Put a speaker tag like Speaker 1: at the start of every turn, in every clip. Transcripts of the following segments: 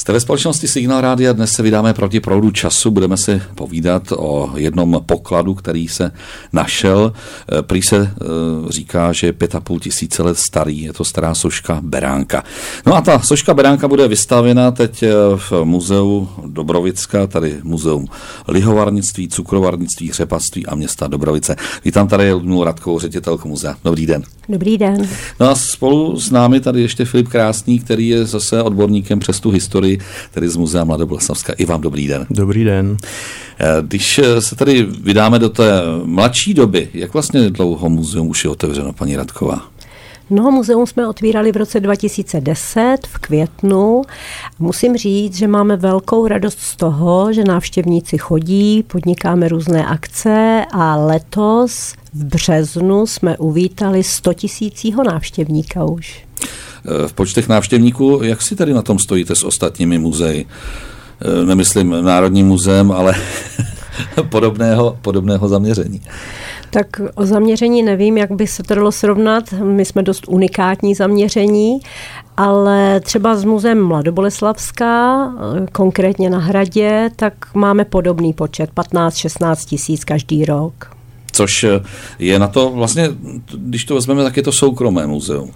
Speaker 1: Jste ve společnosti Signál Rádia, dnes se vydáme proti proudu času, budeme si povídat o jednom pokladu, který se našel. Prý se říká, že je 5,5 tisíce let starý, je to stará soška beránka. No a ta soška beránka bude vystavěna teď v muzeu Dobrovicka, tady muzeum lihovarnictví, cukrovarnictví, řepactví a města Dobrovice. Vítám tady Ludmilu Radkovou, ředitelku muzea. Dobrý den.
Speaker 2: Dobrý den.
Speaker 1: No a spolu s námi tady ještě Filip Krásný, který je zase odborníkem přes tu historii, tedy z muzea Mladoboleslavska. I vám dobrý den.
Speaker 3: Dobrý den.
Speaker 1: Když se tady vydáme do té mladší doby, jak vlastně dlouho muzeum už je otevřeno, paní Radková?
Speaker 2: No, muzeum jsme otvírali v roce 2010 v květnu. Musím říct, že máme velkou radost z toho, že návštěvníci chodí, podnikáme různé akce a letos v březnu jsme uvítali 100 000 návštěvníka už.
Speaker 1: V počtech návštěvníků, jak si tady na tom stojíte s ostatními muzeji? Nemyslím Národním muzeem, ale podobného zaměření.
Speaker 2: Tak o zaměření nevím, jak by se to dalo srovnat. My jsme dost unikátní zaměření, ale třeba s muzeem Mladoboleslavska, konkrétně na Hradě, tak máme podobný počet, 15-16 tisíc každý rok.
Speaker 1: Což je na to vlastně, když to vezmeme, tak je to soukromé muzeum.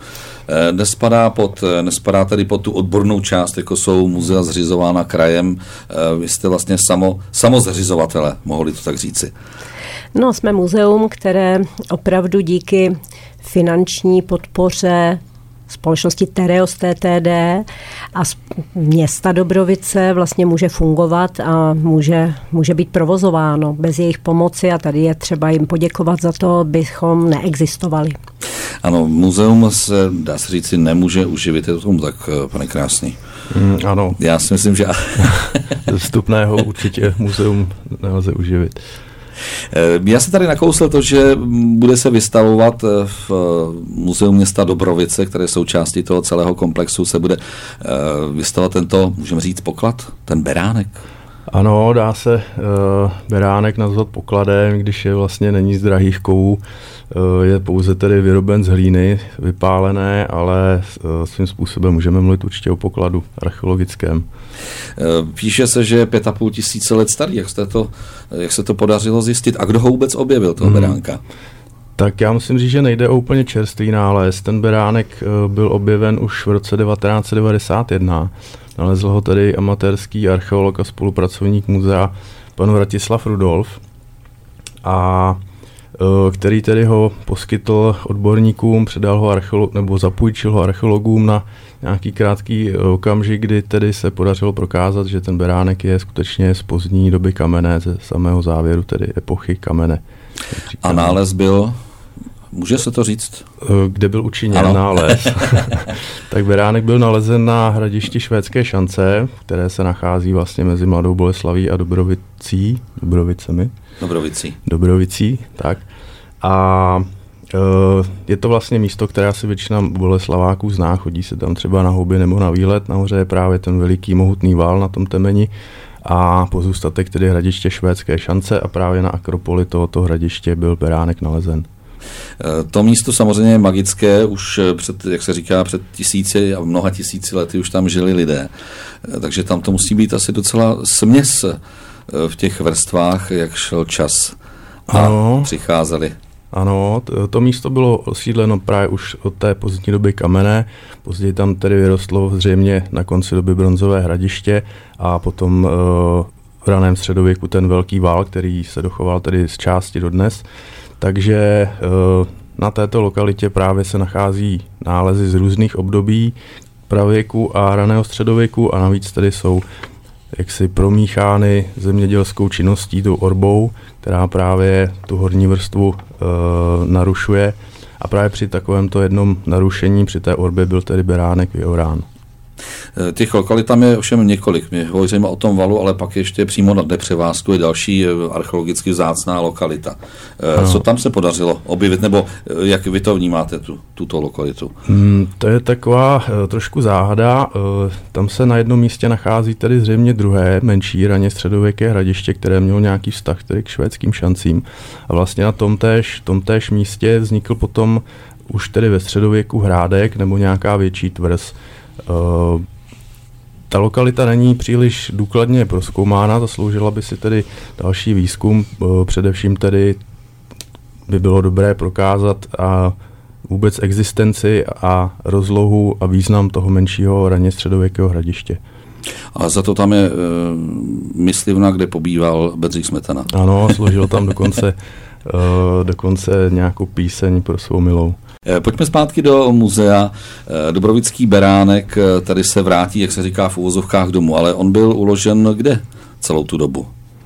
Speaker 1: Nespadá tedy pod tu odbornou část, jako jsou muzea zřizována krajem. Vy jste vlastně samozřizovatele, mohli to tak říci.
Speaker 2: No, jsme muzeum, které opravdu díky finanční podpoře společnosti Tereos TTD a města Dobrovice vlastně může fungovat a může být provozováno. Bez jejich pomoci, a tady je třeba jim poděkovat za to, bychom neexistovali.
Speaker 1: Ano, muzeum se, dá se říci, nemůže uživit, je to tomu tak, pane Krásný?
Speaker 3: Ano.
Speaker 1: Já si myslím, že...
Speaker 3: Vstupného určitě muzeum nelze uživit.
Speaker 1: Já se tady nakousl to, že bude se vystavovat v muzeu města Dobrovice, které jsou částí toho celého komplexu, se bude vystavovat tento, můžeme říct, poklad, ten beránek.
Speaker 3: Ano, dá se beránek nazvat pokladem, když je vlastně není z drahých kovů, je pouze tedy vyroben z hlíny, vypálené, ale svým způsobem můžeme mluvit určitě o pokladu archeologickém.
Speaker 1: Píše se, že je 5,5 tisíce let starý. Jak se to podařilo zjistit? A kdo ho vůbec objevil, toho beránka?
Speaker 3: Tak já musím říct, že nejde o úplně čerstvý nález. Ten beránek byl objeven už v roce 1991. Nalezl ho tedy amatérský archeolog a spolupracovník muzea pan Vratislav Rudolf, a který tedy ho poskytl odborníkům, předal ho nebo zapůjčil ho archeologům na nějaký krátký okamžik, kdy tedy se podařilo prokázat, že ten beránek je skutečně z pozdní doby kamenné, ze samého závěru tedy epochy kamene.
Speaker 1: A nález byl, může se to říct?
Speaker 3: Kde byl učiněn nález? Tak beránek byl nalezen na hradišti Švédské šance, které se nachází vlastně mezi Mladou Boleslaví a Dobrovicí, tak. A je to vlastně místo, které asi většina Boleslaváků zná, chodí se tam třeba na houby nebo na výlet. Nahoře je právě ten veliký mohutný val na tom temeni a pozůstatek tedy hradiště Švédské šance, a právě na akropoli tohoto hradiště byl beránek nalezen.
Speaker 1: To místo samozřejmě je magické, už jak se říká, před tisíci a mnoha tisíci lety už tam žili lidé. Takže tam to musí být asi docela směs v těch vrstvách, jak šel čas a přicházeli.
Speaker 3: Ano, to místo bylo osídleno právě už od té pozdní doby kamenné, později tam tedy vyrostlo zřejmě na konci doby bronzové hradiště a potom v raném středověku ten velký val, který se dochoval tedy z části dodnes. Takže na této lokalitě právě se nachází nálezy z různých období pravěku a raného středověku a navíc tedy jsou jaksi promíchány zemědělskou činností, tou orbou, která právě tu horní vrstvu narušuje, a právě při takovémto jednom narušení při té orbě byl tedy beránek vyorán.
Speaker 1: Těch lokalit tam je ovšem několik. My hovoříme o tom valu, ale pak ještě přímo na převázku je další archeologicky vzácná lokalita. Co tam se podařilo objevit, nebo jak vy to vnímáte, tuto lokalitu?
Speaker 3: To je taková trošku záhada. Tam se na jednom místě nachází tedy zřejmě druhé, menší raně středověké hradiště, které mělo nějaký vztah tedy k švédským šancím. A vlastně na tomtéž místě vznikl potom už tedy ve středověku hrádek nebo nějaká větší tvrz. Ta lokalita není příliš důkladně prozkoumána, zasloužila by si tedy další výzkum, především tedy by bylo dobré prokázat a vůbec existenci a rozlohu a význam toho menšího raně středověkého hradiště.
Speaker 1: A za to tam je myslivna, kde pobýval Bedřich Smetana.
Speaker 3: Ano, složil tam dokonce nějakou píseň pro svou milou.
Speaker 1: Pojďme zpátky do muzea. Dobrovický beránek tady se vrátí, jak se říká v uvozovkách, domů, ale on byl uložen kde celou tu dobu?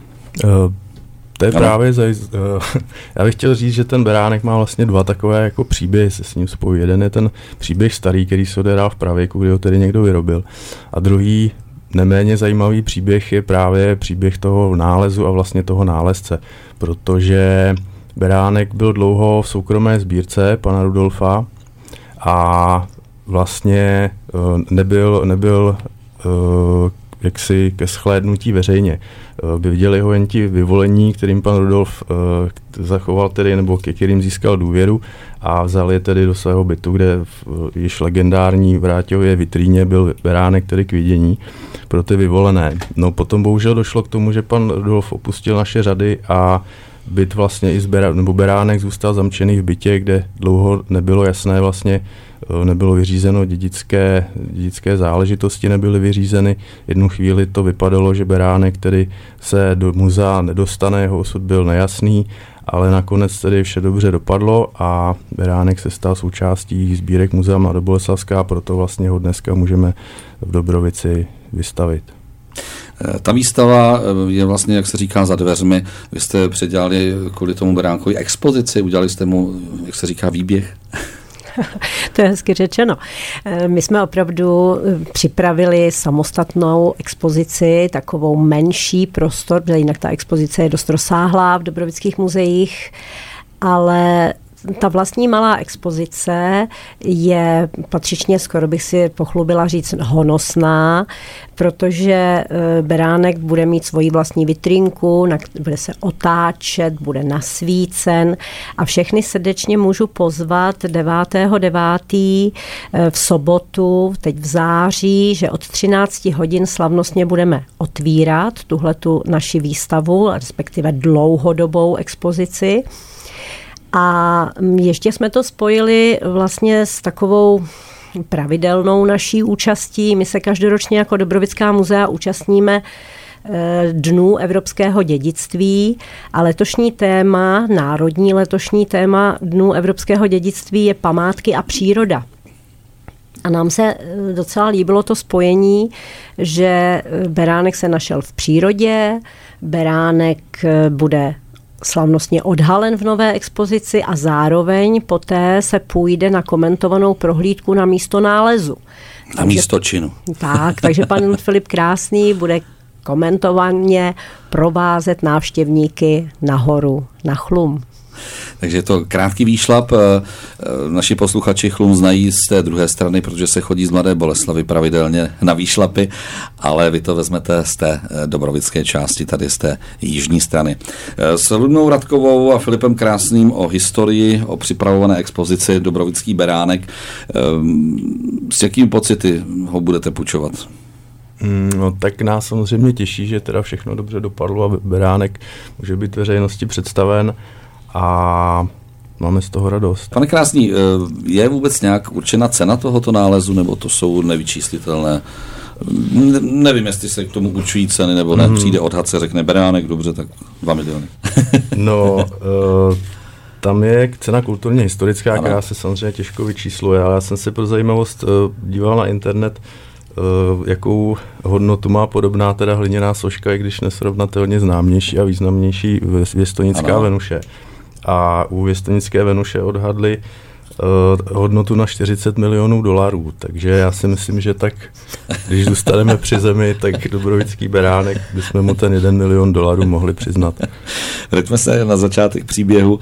Speaker 3: To je právě, já bych chtěl říct, že ten beránek má vlastně dva takové jako příběhy, se s ním spojí. Jeden je ten příběh starý, který se odehrál v pravěku, kdy ho tedy někdo vyrobil. A druhý, neméně zajímavý příběh je právě příběh toho nálezu a vlastně toho nálezce, protože beránek byl dlouho v soukromé sbírce pana Rudolfa a vlastně nebyl jaksi ke shlédnutí veřejně. Viděli ho jen ti vyvolení, kterým pan Rudolf zachoval tedy, nebo ke kterým získal důvěru a vzal je tedy do svého bytu, kde již legendární v Vráťově vitríně byl beránek tedy k vidění pro ty vyvolené. No potom bohužel došlo k tomu, že pan Rudolf opustil naše řady a byt vlastně i beránek zůstal zamčený v bytě, kde dlouho nebylo jasné vlastně, nebylo vyřízeno dědické záležitosti, nebyly vyřízeny. Jednu chvíli to vypadalo, že beránek tedy se do muzea nedostane, jeho osud byl nejasný, ale nakonec tedy vše dobře dopadlo a beránek se stal součástí sbírek Muzea Mladoboleslavská, proto vlastně ho dneska můžeme v Dobrovici vystavit.
Speaker 1: Ta výstava je vlastně, jak se říká, za dveřmi. Vy jste předělali kvůli tomu beránkovi expozici, udělali jste mu, jak se říká, výběh?
Speaker 2: To je hezky řečeno. My jsme opravdu připravili samostatnou expozici, takovou menší prostor, protože jinak ta expozice je dost rozsáhlá v Dobrovických muzeích, ale ta vlastní malá expozice je patřičně, skoro bych si pochlubila říct, honosná, protože beránek bude mít svoji vlastní vitrínku, bude se otáčet, bude nasvícen a všechny srdečně můžu pozvat 9.9. v sobotu, teď v září, že od 13 hodin slavnostně budeme otvírat tuhletu naši výstavu, respektive dlouhodobou expozici. A ještě jsme to spojili vlastně s takovou pravidelnou naší účastí. My se každoročně jako Dobrovická muzea účastníme Dnů evropského dědictví a letošní téma, národní letošní téma Dnů evropského dědictví je památky a příroda. A nám se docela líbilo to spojení, že beránek se našel v přírodě, beránek bude slavnostně odhalen v nové expozici a zároveň poté se půjde na komentovanou prohlídku na místo nálezu.
Speaker 1: Na místo činu.
Speaker 2: Tak, takže pan Filip Krásný bude komentovaně provázet návštěvníky nahoru na Chlum.
Speaker 1: Takže je to krátký výšlap. Naši posluchači Chlum znají z té druhé strany, protože se chodí z Mladé Boleslavi pravidelně na výšlapy, ale vy to vezmete z té dobrovické části, tady z té jižní strany. S Ludmilou Radkovou a Filipem Krásným o historii, o připravované expozici Dobrovický beránek. S jakými pocity ho budete půjčovat?
Speaker 3: No tak nás samozřejmě těší, že teda všechno dobře dopadlo a beránek může být veřejnosti představen a máme z toho radost.
Speaker 1: Pane Krásný, je vůbec nějak určena cena tohoto nálezu, nebo to jsou nevyčíslitelné? Nevím, jestli se k tomu určují ceny, nebo ne. Přijde odhad, se řekne beránek, dobře, tak 2 miliony.
Speaker 3: No, tam je cena kulturně historická, která se samozřejmě těžko vyčísluje, ale já jsem se pro zajímavost díval na internet, jakou hodnotu má podobná teda hliněná soška, i když nesrovnatelně známější a významnější věstonická Venuše. A u věstonické Venuše odhadli hodnotu na $40 milionů, takže já si myslím, že tak, když zůstaneme při zemi, tak Dobrovický beránek bychom mu ten $1 milion mohli přiznat.
Speaker 1: Vraťme se na začátek příběhu.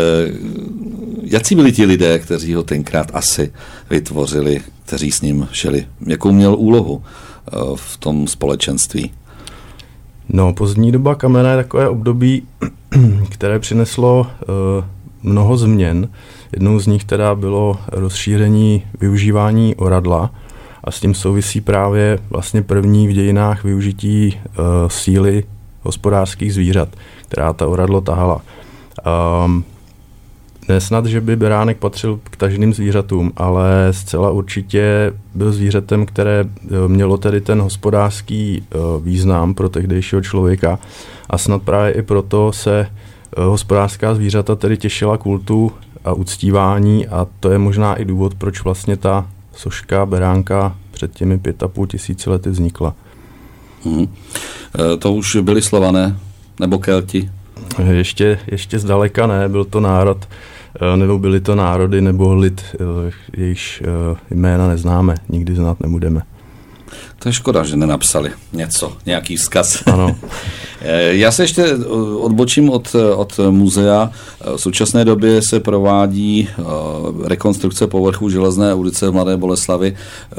Speaker 1: Jací byli ti lidé, kteří ho tenkrát asi vytvořili, kteří s ním šeli? Jakou měl úlohu v tom společenství?
Speaker 3: No, pozdní doba kamena je takové období, které přineslo mnoho změn. Jednou z nich teda bylo rozšíření využívání oradla. A a s tím souvisí právě vlastně první v dějinách využití síly hospodářských zvířat, která ta oradlo tahala. Nesnad, že by beránek patřil k tažným zvířatům, ale zcela určitě byl zvířetem, které mělo tedy ten hospodářský význam pro tehdejšího člověka a snad právě i proto se hospodářská zvířata tedy těšila kultu a uctívání a to je možná i důvod, proč vlastně ta soška beránka před těmi 5,5 tisíci lety vznikla.
Speaker 1: To už byli Slované nebo Kelti?
Speaker 3: Ještě zdaleka ne, byl to národ, nebo byly to národy nebo lid, jejichž jména neznáme, nikdy znát nebudeme.
Speaker 1: To je škoda, že nenapsali nějaký vzkaz.
Speaker 3: Ano.
Speaker 1: Já se ještě odbočím od muzea. V současné době se provádí rekonstrukce povrchu Železné ulice v Mladé Boleslavi.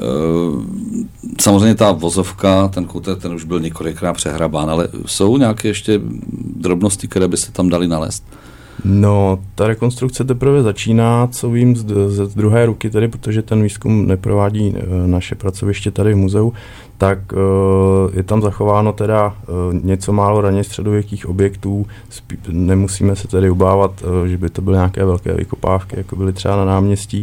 Speaker 1: Samozřejmě ta vozovka, ten koutek, ten už byl několikrát přehrabán, ale jsou nějaké ještě drobnosti, které by se tam daly nalézt?
Speaker 3: No, ta rekonstrukce teprve začíná, co vím z druhé ruky tedy, protože ten výzkum neprovádí naše pracoviště tady v muzeu, tak je tam zachováno teda něco málo raně středověkých objektů, nemusíme se tedy obávat, že by to byly nějaké velké vykopávky, jako byly třeba na náměstí.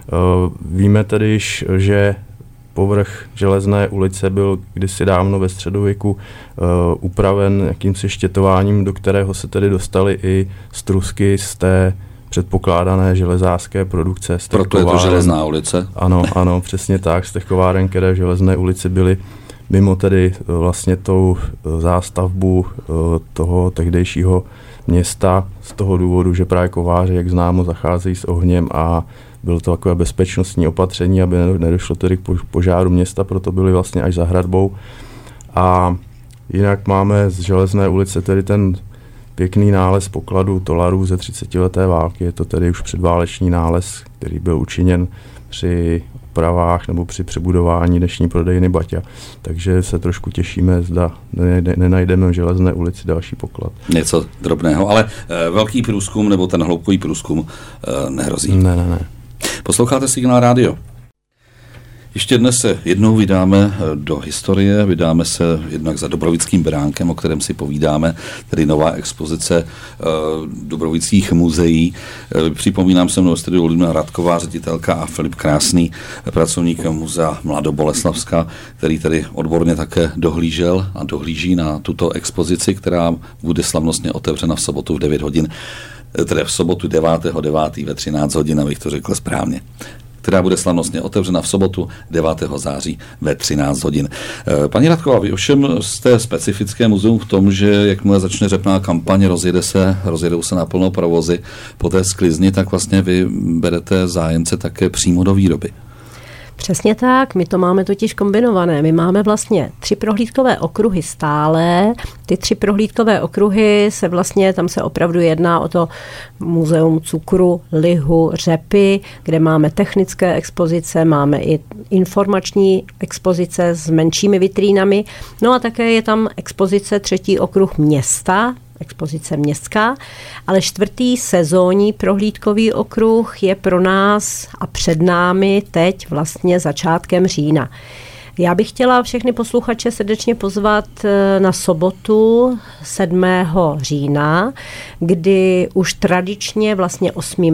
Speaker 3: Víme tedy, že povrch Železné ulice byl kdysi dávno ve středověku upraven jakýmsi štětováním, do kterého se tedy dostaly i strusky z té předpokládané železářské produkce.
Speaker 1: Proto je to Železná ulice?
Speaker 3: Ano, přesně tak. Z těch kováren, které v Železné ulici byly mimo tedy vlastně tou zástavbu toho tehdejšího města z toho důvodu, že právě kováři, jak známo, zacházejí s ohněm a bylo to takové bezpečnostní opatření, aby nedošlo tedy k požáru města, proto byly vlastně až za hradbou. A jinak máme z Železné ulice tedy ten pěkný nález pokladu tolarů ze 30leté války. Je to tedy už předváleční nález, který byl učiněn při opravách nebo při přebudování dnešní prodejny Baťa. Takže se trošku těšíme, zda nenajdeme v Železné ulici další poklad.
Speaker 1: Něco drobného, ale velký průzkum nebo ten hloubkový průzkum nehrozí.
Speaker 3: Ne.
Speaker 1: Posloucháte Signál rádio. Ještě dnes se jednou vydáme do historie, vydáme se jednak za Dobrovickým beránkem, o kterém si povídáme, tedy nová expozice Dobrovických muzeí. Připomínám se mnou studiu Ludmila Radková, ředitelka, a Filip Krásný, pracovník muzea Mladoboleslavska, který tedy odborně také dohlížel a dohlíží na tuto expozici, která bude slavnostně otevřena v sobotu v 9 hodin, tedy v sobotu 9.9. ve 13 hodin, abych to řekl správně, která bude slavnostně otevřena v sobotu 9. září ve 13 hodin. Paní Radková, vy ovšem jste specifické muzeum v tom, že jakmile začne řepná kampaň, rozjedou se naplno provozy po té sklizni, tak vlastně vy berete zájemce také přímo do výroby.
Speaker 2: Přesně tak, my to máme totiž kombinované. My máme vlastně 3 prohlídkové okruhy stále. Ty 3 prohlídkové okruhy tam se opravdu jedná o to muzeum cukru, lihu, řepy, kde máme technické expozice, máme i informační expozice s menšími vitrínami. No a také je tam expozice 3. okruh města, expozice městská, ale 4. sezónní prohlídkový okruh je pro nás a před námi teď vlastně začátkem října. Já bych chtěla všechny posluchače srdečně pozvat na sobotu 7. října, kdy už tradičně vlastně 8.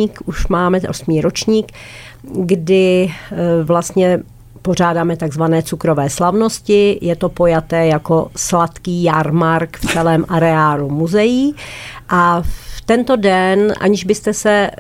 Speaker 2: ročník, kdy vlastně pořádáme takzvané cukrové slavnosti, je to pojaté jako sladký jarmark v celém areálu muzeí a v tento den, aniž by se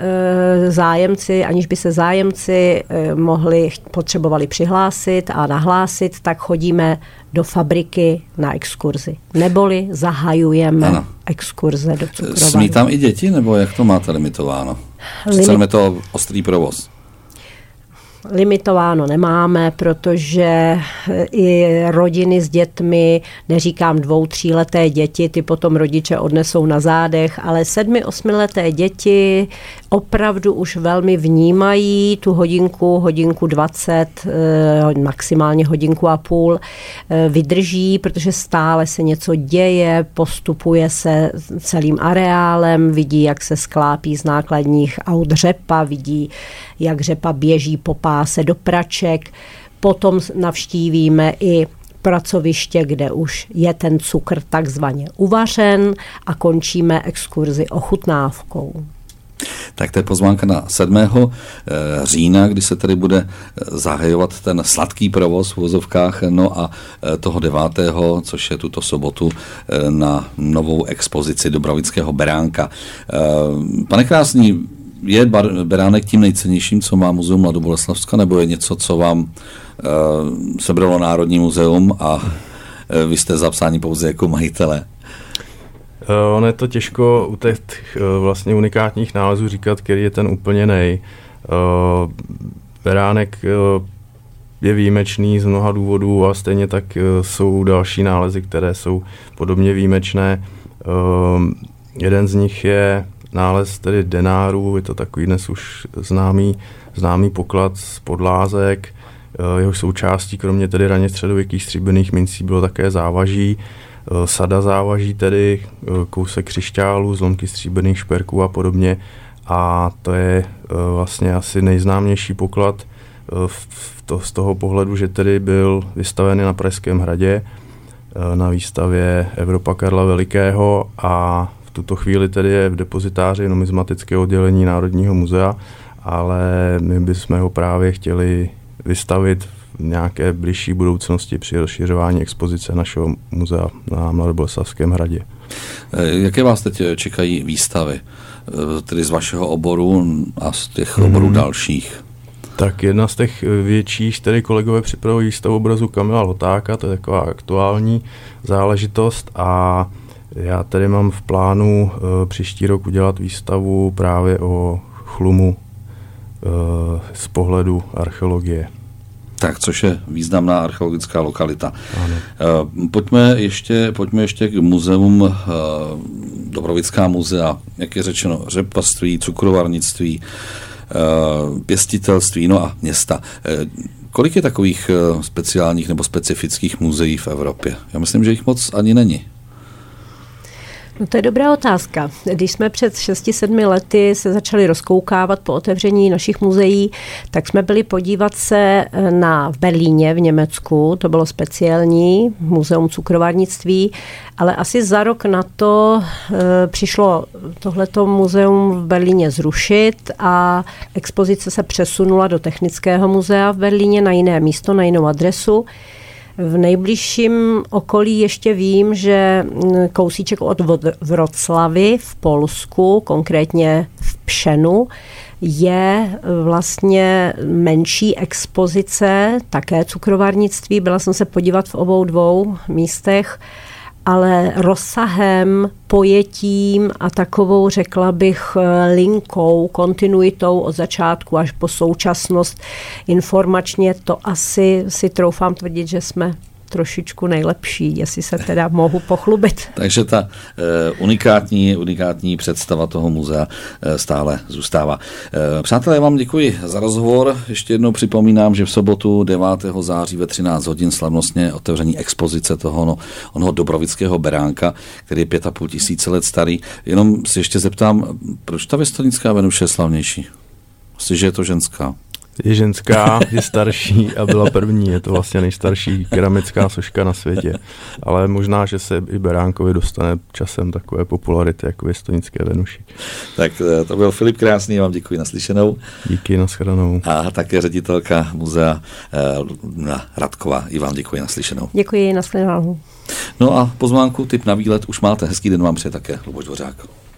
Speaker 2: zájemci potřebovali přihlásit a nahlásit, tak chodíme do fabriky na exkurzi. Neboli zahajujeme exkurze do cukrovaru.
Speaker 1: Smí tam i děti, nebo jak to máte limitováno? Přece je to ostrý provoz.
Speaker 2: Limitováno nemáme, protože i rodiny s dětmi, neříkám 2-3 leté děti, ty potom rodiče odnesou na zádech, ale 7-8 leté děti opravdu už velmi vnímají tu hodinku 20, maximálně 1,5 hodiny vydrží, protože stále se něco děje, postupuje se celým areálem, vidí, jak se sklápí z nákladních aut řepa, vidí, jak řepa běží po páse do praček. Potom navštívíme i pracoviště, kde už je ten cukr takzvaně uvařen a končíme exkurzi ochutnávkou.
Speaker 1: Tak to je pozvánka na 7. října, kdy se tedy bude zahajovat ten sladký provoz v uvozovkách, no a toho 9., což je tuto sobotu, na novou expozici Dobrovického beránka. Pane Krásný, je beránek tím nejcennějším, co má Muzeum Mladoboleslavska, nebo je něco, co vám sebralo Národní muzeum a vy jste zapsáni pouze jako majitelé?
Speaker 3: Ono je to těžko u těch vlastně unikátních nálezů říkat, který je ten úplně nej. Beránek je výjimečný z mnoha důvodů a stejně tak jsou další nálezy, které jsou podobně výjimečné. Jeden z nich je nález tedy denárů, je to takový dnes už známý poklad z Podlázek. Jeho součástí, kromě tedy raně středověkých stříbrných mincí, bylo také závaží. Sada závaží, tedy kousek křišťálu, zlomky stříbrných šperků a podobně. A to je vlastně asi nejznámější poklad z toho pohledu, že tedy byl vystaven na Pražském hradě na výstavě Evropa Karla Velikého a v tuto chvíli tedy je v depozitáři numismatického oddělení Národního muzea, ale my bychom ho právě chtěli vystavit v nějaké bližší budoucnosti při rozšiřování expozice našeho muzea na Mladoboleslavském hradě.
Speaker 1: Jaké vás teď čekají výstavy, tedy z vašeho oboru a z těch oborů dalších?
Speaker 3: Tak jedna z těch větších, tedy kolegové připravují výstavu obrazu Kamila Lotáka, to je taková aktuální záležitost a já tedy mám v plánu příští rok udělat výstavu právě o chlumu z pohledu archeologie.
Speaker 1: Tak, což je významná archeologická lokalita.
Speaker 3: Ano.
Speaker 1: Pojďme ještě k muzeum Dobrovická muzea, jak je řečeno, řepaství, cukrovarnictví, pěstitelství, no a města. Kolik je takových speciálních nebo specifických muzeí v Evropě? Já myslím, že jich moc ani není.
Speaker 2: No to je dobrá otázka. Když jsme před 6-7 lety se začali rozkoukávat po otevření našich muzeí, tak jsme byli podívat se v Berlíně v Německu, to bylo speciální muzeum cukrovarnictví, ale asi za rok na to přišlo tohleto muzeum v Berlíně zrušit a expozice se přesunula do Technického muzea v Berlíně na jiné místo, na jinou adresu. V nejbližším okolí ještě vím, že kousíček od Wroclawi v Polsku, konkrétně v Pšenu, je vlastně menší expozice, také cukrovarnictví. Byla jsem se podívat v obou dvou místech, ale rozsahem, pojetím a takovou, řekla bych, linkou, kontinuitou od začátku až po současnost informačně, to asi si troufám tvrdit, že jsme trošičku nejlepší, jestli se teda mohu pochlubit.
Speaker 1: Takže ta unikátní představa toho muzea stále zůstává. Přátelé, já vám děkuji za rozhovor. Ještě jednou připomínám, že v sobotu 9. září ve 13 hodin slavnostně otevření expozice toho onoho Dobrovického beránka, který je 5,5 tisíce let starý. Jenom si ještě zeptám, proč ta věstonická Venuše je slavnější? Asi, že je to ženská.
Speaker 3: Je ženská, je starší a byla první. Je to vlastně nejstarší keramická soška na světě. Ale možná, že se i beránkovi dostane časem takové popularity jako věstonické Venuši.
Speaker 1: Tak to byl Filip Krásný, já vám děkuji, naslyšenou.
Speaker 3: Díky, nashledanou.
Speaker 1: A také ředitelka muzea Radková, i vám děkuji, naslyšenou.
Speaker 2: Děkuji, nashledanou.
Speaker 1: No a pozvánku, tip na výlet už máte. Hezký den vám přeje také Luboš Dvořák.